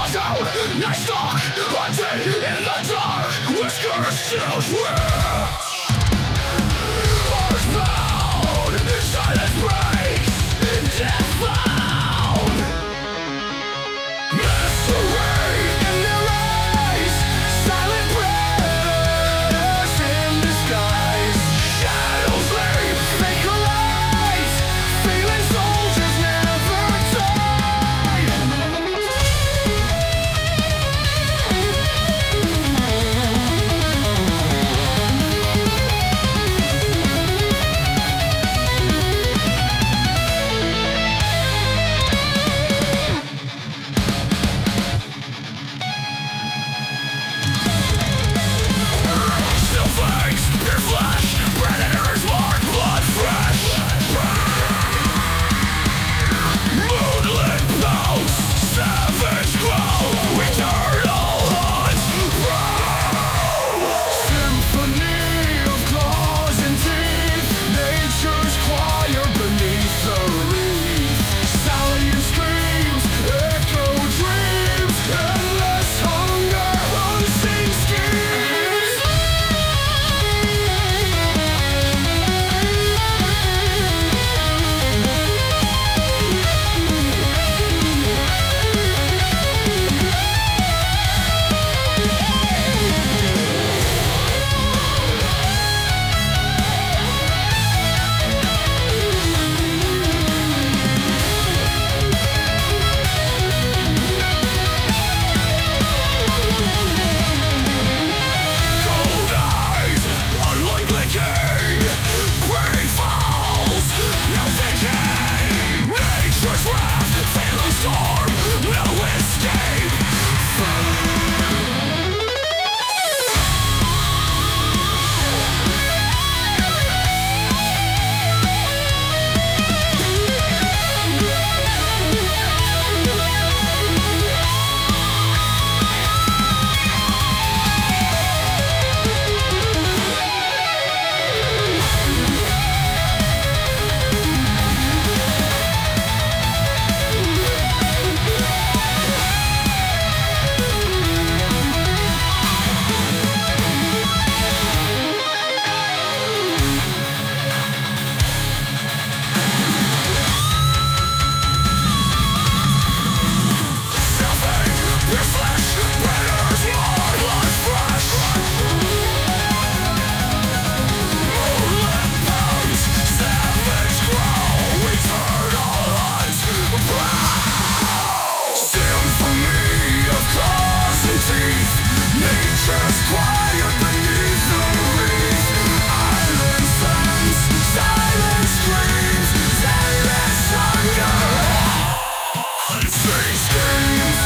Night stalk, hunted in the dark, whiskers still shriek. Earthbound, silence breaks, death found. Mystery in their eyes, silent prayers in disguise. Shadows leap, fake lies, feeling soldiers never die. Still fangs, pure flesh, predators mark blood fresh. Moonlit pulse, savage growl, eternal hunt. Symphony of claws and teeth, nature's choir beneath the reef. Stallion screams, echo dreams, endless hunger, unseen schemes. Cold eyes, unlikely king. Brain falls, no thinking. Nature's wrath, failing storm, no escape. Selfing, pure flesh, predators mark blood fresh. Moonlit bones, savage growl, eternal hunt. Symphony of claws and teeth, nature's choir beneath the reef. Island suns, silent screams, endless hunger, unseen schemes.